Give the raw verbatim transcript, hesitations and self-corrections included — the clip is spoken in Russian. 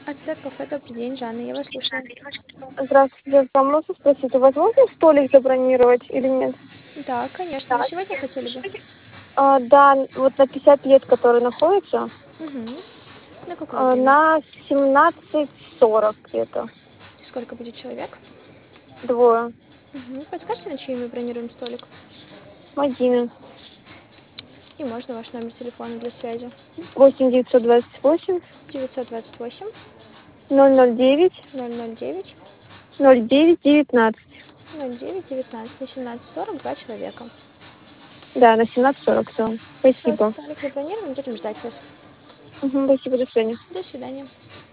АЦ кафе, добрый день, Жанна, я вас слушаю. Здравствуйте. Вам можно спросить, возможно столик забронировать или нет? Да, конечно, на сегодня хотели бы? А, да, вот на пятьдесят лет, который находится, Угу. На какое а, время? на семнадцать сорок где-то. Сколько будет человек? Двое. Угу. Подскажите, на чьи мы бронируем столик? Мадина. И можно ваш номер телефона для связи? восемь девятьсот двадцать восемь девятьсот двадцать восемь ноль ноль девять ноль ноль девять ноль девять девятнадцать. ноль девять девятнадцать на семнадцать сорок два человека. Да, на семнадцать сорок, все. Все, Спасибо. столик забронирован, будем ждать вас. Угу, спасибо, до свидания. До свидания.